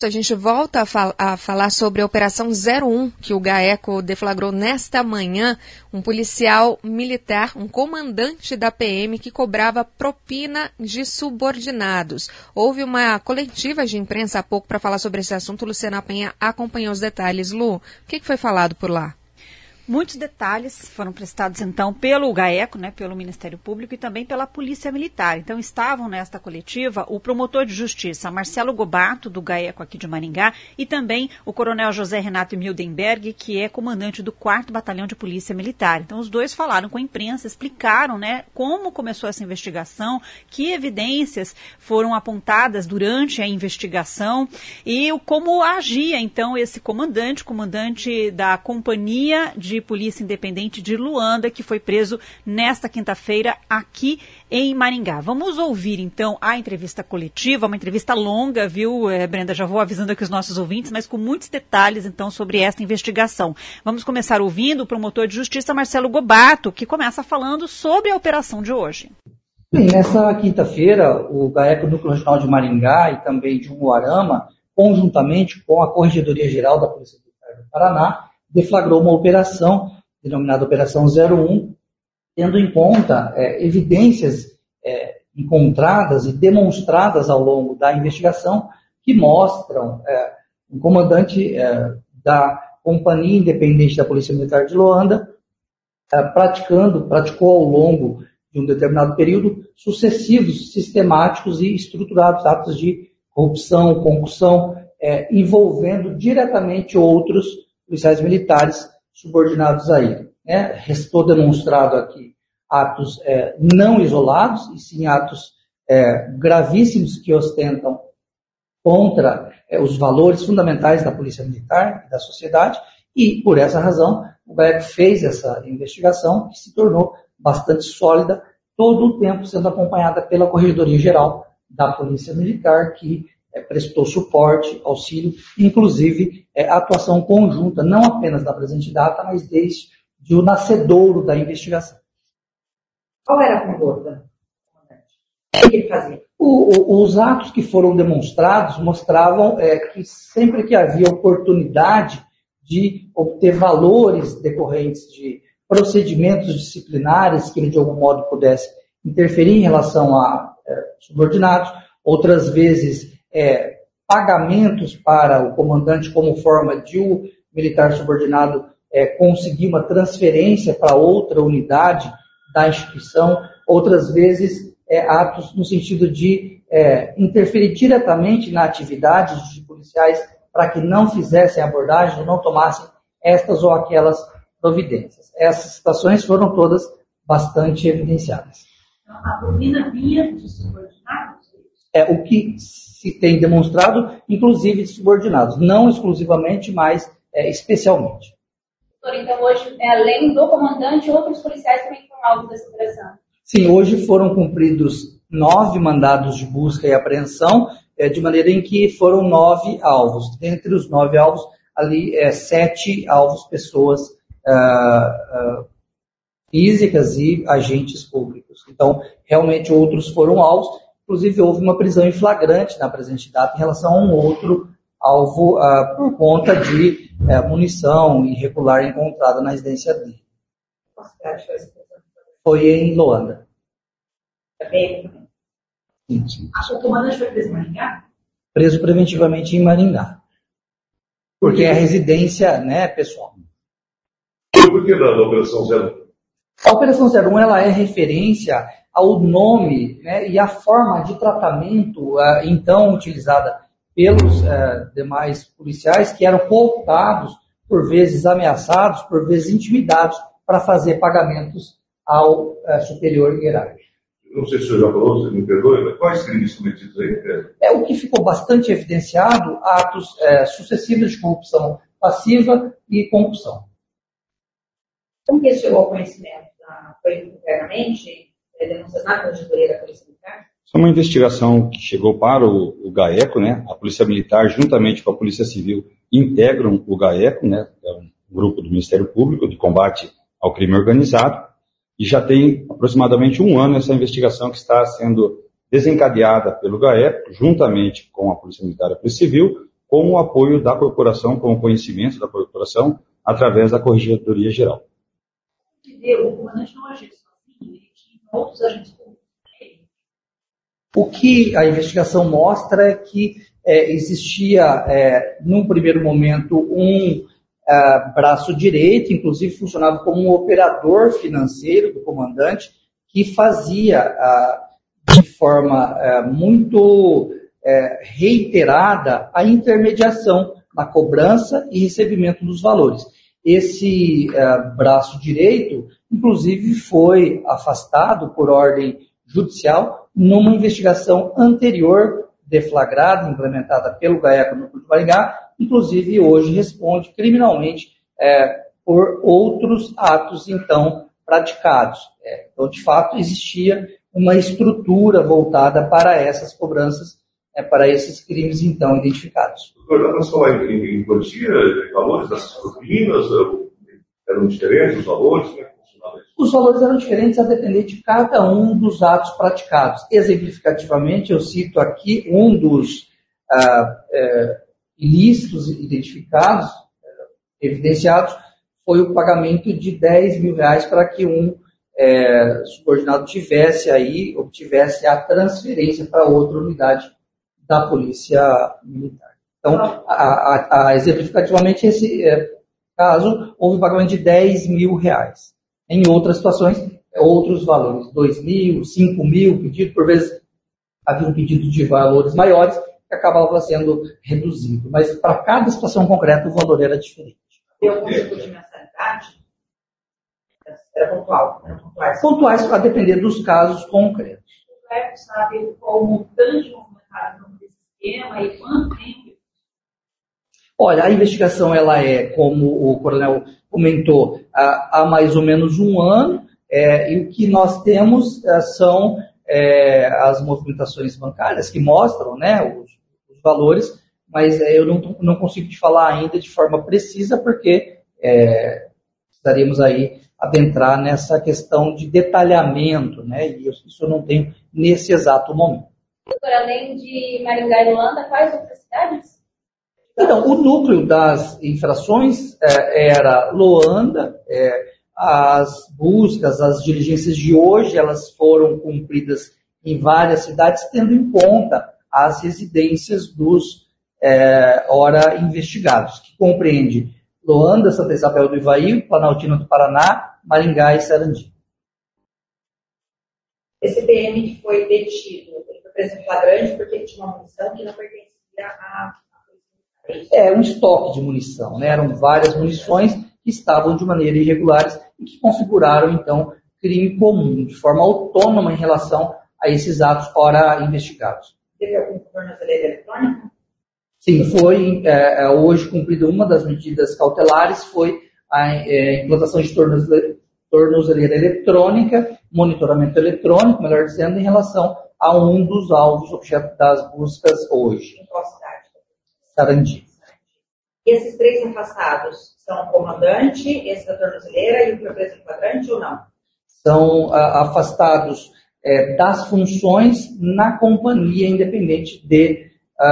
A gente volta a falar sobre a Operação 01, que o GAECO deflagrou nesta manhã. Um policial militar, um comandante da PM que cobrava propina de subordinados. Houve uma coletiva de imprensa há pouco para falar sobre esse assunto. Luciana Penha acompanhou os detalhes. Lu, o que foi falado por lá? Muitos detalhes foram prestados, então, pelo GAECO, pelo Ministério Público e também pela Polícia Militar. Então, estavam nesta coletiva o promotor de justiça Marcelo Gobato, do GAECO aqui de Maringá, e também o coronel José Renato Mildenberg, que é comandante do 4º Batalhão de Polícia Militar. Então, os dois falaram com a imprensa, explicaram como começou essa investigação, que evidências foram apontadas durante a investigação e como agia, então, esse comandante da Companhia de Polícia Independente de Luanda, que foi preso nesta quinta-feira aqui em Maringá. Vamos ouvir, então, a entrevista coletiva, uma entrevista longa, viu, Brenda? Já vou avisando aqui os nossos ouvintes, mas com muitos detalhes, então, sobre esta investigação. Vamos começar ouvindo o promotor de justiça, Marcelo Gobato, que começa falando sobre a operação de hoje. Bem, nessa quinta-feira, o GAECO Núcleo Regional de Maringá e também de Umuarama, conjuntamente com a Corregedoria Geral da Polícia Militar do Paraná, deflagrou uma operação, denominada Operação 01, tendo em conta evidências encontradas e demonstradas ao longo da investigação que mostram um comandante da Companhia Independente da Polícia Militar de Luanda praticou ao longo de um determinado período sucessivos, sistemáticos e estruturados atos de corrupção, concussão, envolvendo diretamente outros policiais militares subordinados a ele. Restou demonstrado aqui atos não isolados, e sim atos gravíssimos que ostentam contra os valores fundamentais da Polícia Militar e da sociedade, e, por essa razão, o GAECO fez essa investigação, que se tornou bastante sólida, todo o tempo sendo acompanhada pela Corregedoria Geral da Polícia Militar, que prestou suporte, auxílio, inclusive atuação conjunta, não apenas da presente data, mas desde o nascedouro da investigação. Qual era a conduta? O que ele fazia? Os atos que foram demonstrados mostravam que sempre que havia oportunidade de obter valores decorrentes de procedimentos disciplinares que ele de algum modo pudesse interferir em relação a subordinados, outras vezes pagamentos para o comandante como forma de o militar subordinado conseguir uma transferência para outra unidade da instituição, outras vezes atos no sentido de interferir diretamente na atividade de policiais para que não fizessem abordagem ou não tomassem estas ou aquelas providências. Essas situações foram todas bastante evidenciadas. A propina vinha de subordinados? O que se tem demonstrado, inclusive de subordinados, não exclusivamente, mas especialmente. Doutor, então hoje, além do comandante, outros policiais também foram alvos dessa operação? Sim, hoje foram cumpridos 9 mandados de busca e apreensão, de maneira em que foram 9 alvos. Dentre os 9 alvos, ali 7 alvos, pessoas físicas e agentes públicos. Então, realmente outros foram alvos. Inclusive, houve uma prisão em flagrante na presente data em relação a um outro alvo por conta de munição irregular encontrada na residência dele. Qual cidade foi essa prisão? Foi em Luanda. Também? Sim. O comandante foi preso em Maringá? Preso preventivamente em Maringá. Porque é a residência, pessoal. Por que da Operação 01? A Operação 01 ela é referência ao nome e à forma de tratamento então utilizada pelos demais policiais que eram cooptados, por vezes ameaçados, por vezes intimidados para fazer pagamentos ao superior hierárquico. Não sei se o senhor já falou, você me perdoe, mas quais crimes cometidos aí? O que ficou bastante evidenciado, atos sucessivos de corrupção passiva e concussão. Como que isso chegou ao conhecimento? Foi internamente denunciado na Corregedoria da Polícia Militar? É uma investigação que chegou para o GAECO, a Polícia Militar, juntamente com a Polícia Civil, integram o GAECO, é um grupo do Ministério Público de combate ao crime organizado, e já tem aproximadamente 1 ano essa investigação que está sendo desencadeada pelo GAECO, juntamente com a Polícia Militar e a Polícia Civil, com o apoio da corporação, com o conhecimento da corporação, através da Corregedoria Geral. O comandante não agiu sozinho, ele tinha outros agentes públicos. O que a investigação mostra é que existia, num primeiro momento, um braço direito, inclusive funcionava como um operador financeiro do comandante, que fazia de forma muito reiterada a intermediação na cobrança e recebimento dos valores. Esse braço direito, inclusive, foi afastado por ordem judicial numa investigação anterior, deflagrada, implementada pelo GAECO no Núcleo de Maringá, inclusive hoje responde criminalmente por outros atos, então, praticados. Então, de fato, existia uma estrutura voltada para essas cobranças, para esses crimes, então, identificados. Doutor, nós falamos em quantia, valores dessas propinas, eram diferentes os valores? Como é que funcionava isso? Os valores eram diferentes a depender de cada um dos atos praticados. Exemplificativamente, eu cito aqui um dos ilícitos identificados, evidenciados, foi o pagamento de R$10 mil para que um subordinado obtivesse a transferência para outra unidade da Polícia Militar. Então, exemplificativamente, esse caso, houve um pagamento de R$10 mil. Em outras situações, outros valores, 2 mil, 5 mil, pedido, por vezes havia um pedido de valores maiores que acabava sendo reduzido. Mas para cada situação concreta, o valor era diferente. Tem algum tipo de mensalidade? Era pontual? Pontuais a depender dos casos concretos. O GAECO sabe qual o montante movimentado desse esquema e quanto tempo? Olha, a investigação ela como o coronel comentou, há mais ou menos um ano, e o que nós temos são as movimentações bancárias que mostram, né, os valores, mas eu não consigo te falar ainda de forma precisa, porque estaríamos aí adentrar nessa questão de detalhamento, né, e isso eu não tenho nesse exato momento. Doutor, além de Maringá e Luanda, quais outras cidades? Então, o núcleo das infrações era Luanda, as buscas, as diligências de hoje, elas foram cumpridas em várias cidades, tendo em conta as residências dos investigados, que compreende Luanda, Santa Isabel do Ivaí, Planaltina do Paraná, Maringá e Sarandi. Esse PM que foi detido, ele foi preso em flagrante porque ele tinha uma munição que não pertencia a... Um estoque de munição, né? Eram várias munições que estavam de maneira irregulares e que configuraram, então, crime comum, de forma autônoma em relação a esses atos ora investigados. Teve algum tornozeleira eletrônica? Sim, foi hoje cumprida uma das medidas cautelares, foi a implantação de tornozeleira eletrônica, monitoramento eletrônico, melhor dizendo, em relação a um dos alvos objeto das buscas hoje. Em qual cidade? Sarandi. E esses 3 afastados são o comandante, esse da tornozeleira e o que foi preso em flagrante ou não? São afastados das funções na companhia independente de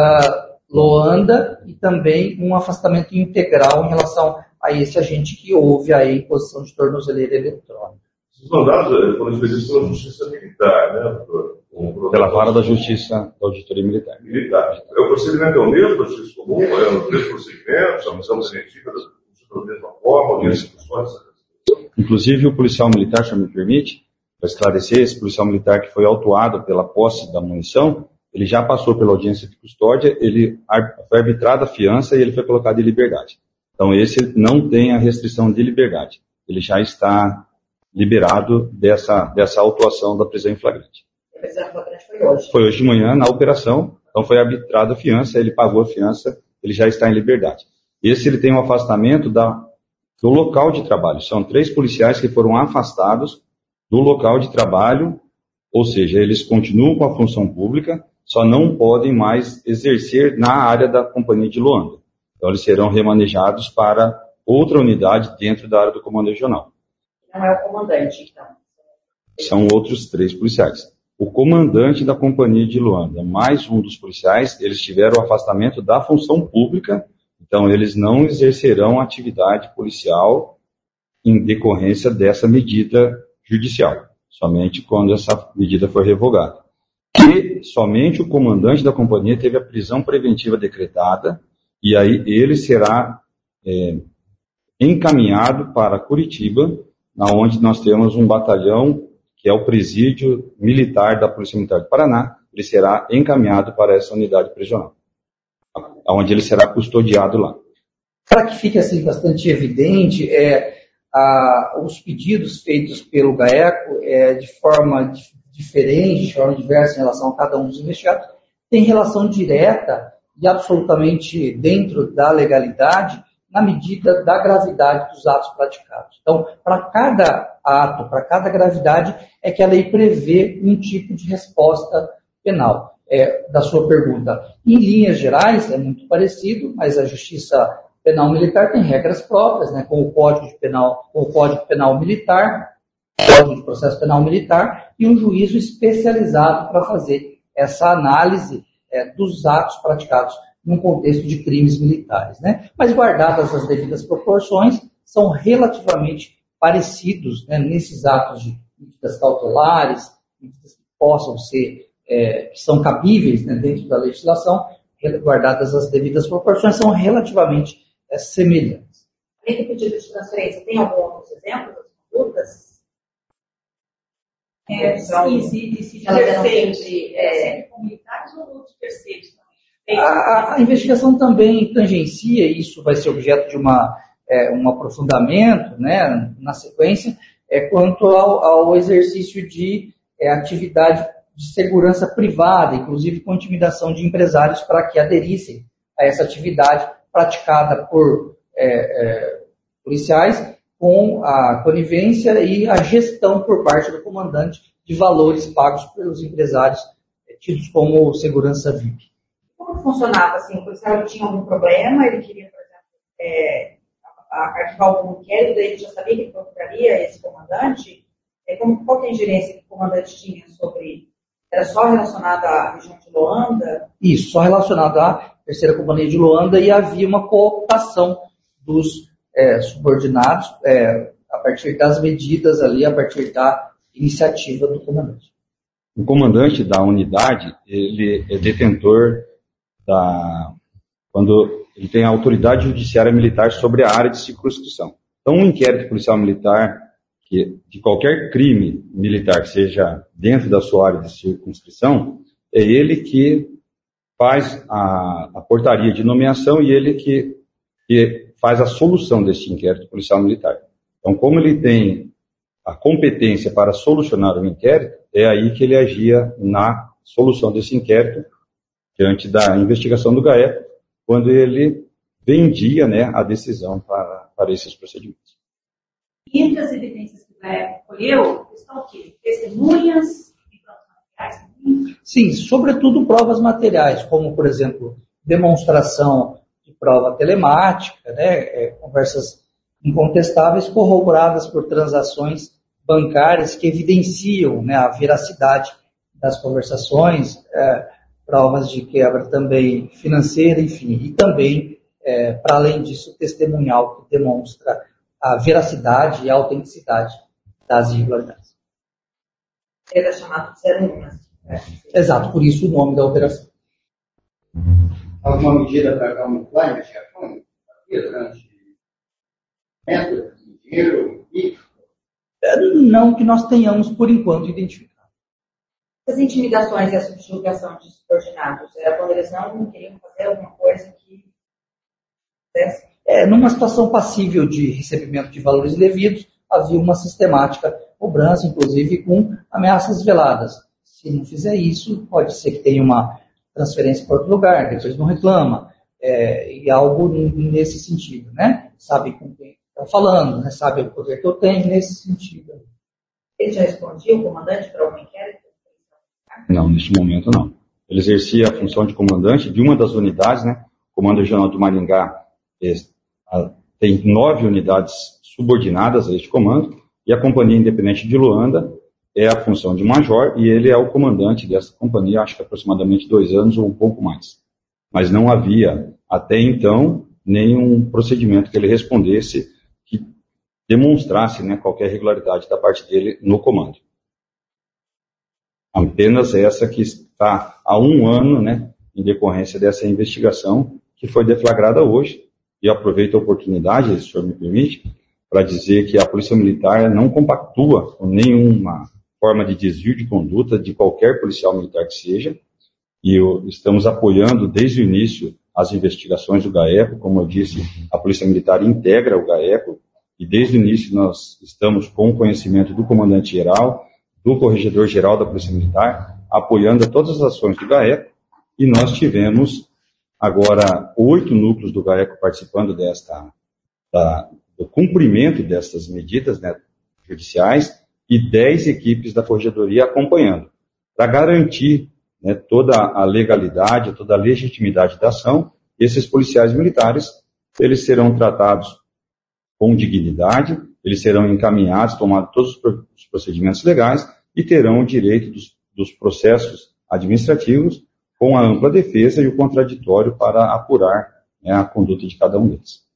Luanda e também um afastamento integral em relação a esse agente que houve a imposição de tornozeleira eletrônica. Esses mandados foram expedidos pela Justiça Militar, né, doutor? Pela vara da Justiça da Auditoria Militar. O procedimento é o mesmo da Justiça Comum? É os mesmos procedimentos? A missão científica funciona da mesma forma? Inclusive, o policial militar, se me permite, para esclarecer, esse policial militar que foi autuado pela posse da munição, ele já passou pela audiência de custódia, ele foi arbitrado a fiança e ele foi colocado em liberdade. Então, esse não tem a restrição de liberdade. Ele já está liberado dessa autuação da prisão em flagrante. A prisão em flagrante foi hoje? Foi hoje de manhã, na operação. Então, foi arbitrado a fiança, ele pagou a fiança, ele já está em liberdade. Esse ele tem um afastamento do local de trabalho. São 3 policiais que foram afastados do local de trabalho, ou seja, eles continuam com a função pública, só não podem mais exercer na área da Companhia de Luanda. Então, eles serão remanejados para outra unidade dentro da área do Comando Regional. Não é o comandante, então? São outros 3 policiais. o comandante da Companhia de Luanda, mais um dos policiais, eles tiveram o afastamento da função pública, então eles não exercerão atividade policial em decorrência dessa medida judicial, somente quando essa medida for revogada. E somente o comandante da companhia teve a prisão preventiva decretada, e aí ele será encaminhado para Curitiba, onde nós temos um batalhão, que é o presídio militar da Polícia Militar do Paraná. Ele será encaminhado para essa unidade prisional, onde ele será custodiado lá. Para que fique assim bastante evidente, os pedidos feitos pelo GAECO de forma diferente, de forma diversa em relação a cada um dos investigados, tem relação direta e absolutamente dentro da legalidade, na medida da gravidade dos atos praticados. Então, para cada ato, para cada gravidade, é que a lei prevê um tipo de resposta penal. Da sua pergunta, em linhas gerais, é muito parecido, mas a Justiça Penal Militar tem regras próprias, né, com o Código Penal Militar, Código de Processo Penal Militar, e um juízo especializado para fazer essa análise dos atos praticados num contexto de crimes militares, né? Mas guardadas as devidas proporções, são relativamente parecidos, né, nesses atos de medidas cautelares, medidas que possam ser, que são cabíveis, né, dentro da legislação, guardadas as devidas proporções, são relativamente semelhantes. Além do pedido de transferência, tem alguns outros exemplos das condutas? Se comunitários ou outros terceiros? A investigação também tangencia, e isso vai ser objeto de um aprofundamento, né, na sequência, quanto ao exercício de atividade de segurança privada, inclusive com intimidação de empresários para que aderissem a essa atividade praticada por policiais, com a conivência e a gestão por parte do comandante de valores pagos pelos empresários tidos como segurança VIP. Como funcionava assim? O policial tinha algum problema, ele queria, por exemplo, arquivar algum inquérito, daí ele já sabia que ele procuraria esse comandante? Qual que é a ingerência que o comandante tinha sobre... Era só relacionado à região de Luanda? Isso, só relacionado à terceira companhia de Luanda, e havia uma cooptação dos subordinados a partir das medidas ali, a partir da iniciativa do comandante. O comandante da unidade, ele é detentor quando ele tem a autoridade judiciária militar sobre a área de circunscrição. Então, um inquérito policial militar, de qualquer crime militar que seja dentro da sua área de circunscrição, é ele que faz a portaria de nomeação e ele que faz a solução desse inquérito policial militar. Então, como ele tem a competência para solucionar o inquérito, é aí que ele agia na solução desse inquérito diante da investigação do GAECO, quando ele vendia, né, a decisão para esses procedimentos. E entre as evidências que o GAECO colheu, estão o quê? Testemunhas e provas materiais? Sim, sobretudo provas materiais, como, por exemplo, demonstração de prova telemática, né, conversas incontestáveis corroboradas por transações bancárias que evidenciam, né, a veracidade das conversações, provas de quebra também financeira, enfim, e também, para além disso, testemunhal que demonstra a veracidade e a autenticidade das irregularidades. Era chamado de 01, né? Exato, por isso o nome da operação. Alguma medida para camuflar a investigação? Durante dinheiro e... Não que nós tenhamos, por enquanto, identificado. As intimidações e a subjugação de subordinados, era quando eles não queriam fazer alguma coisa que... Numa situação passível de recebimento de valores devidos, havia uma sistemática cobrança, inclusive com ameaças veladas. Se não fizer isso, pode ser que tenha uma transferência para outro lugar, depois não reclama, e algo nesse sentido, né? Sabe com quem está falando, né? Sabe o poder que eu tenho nesse sentido. Ele já respondia, o comandante, para algum inquérito? Não, neste momento não. Ele exercia a função de comandante de uma das unidades, né? O Comando Regional de Maringá tem 9 unidades subordinadas a este comando, e a Companhia Independente de Luanda é a função de major e ele é o comandante dessa companhia, acho que aproximadamente 2 anos ou um pouco mais. Mas não havia, até então, nenhum procedimento que ele respondesse que demonstrasse, né, qualquer irregularidade da parte dele no comando. Apenas essa que está há 1 ano, né, em decorrência dessa investigação que foi deflagrada hoje. E aproveito a oportunidade, se o senhor me permite, para dizer que a Polícia Militar não compactua com nenhuma forma de desvio de conduta de qualquer policial militar que seja, e estamos apoiando desde o início as investigações do GAECO. Como eu disse, a Polícia Militar integra o GAECO, e desde o início nós estamos com o conhecimento do comandante-geral, do corregedor-geral da Polícia Militar, apoiando todas as ações do GAECO, e nós tivemos agora 8 núcleos do GAECO participando do cumprimento dessas medidas, né, judiciais, e 10 equipes da Corregedoria acompanhando, para garantir, né, toda a legalidade, toda a legitimidade da ação. Esses policiais militares, eles serão tratados com dignidade, eles serão encaminhados, tomados todos os procedimentos legais e terão o direito dos processos administrativos com a ampla defesa e o contraditório para apurar, né, a conduta de cada um deles.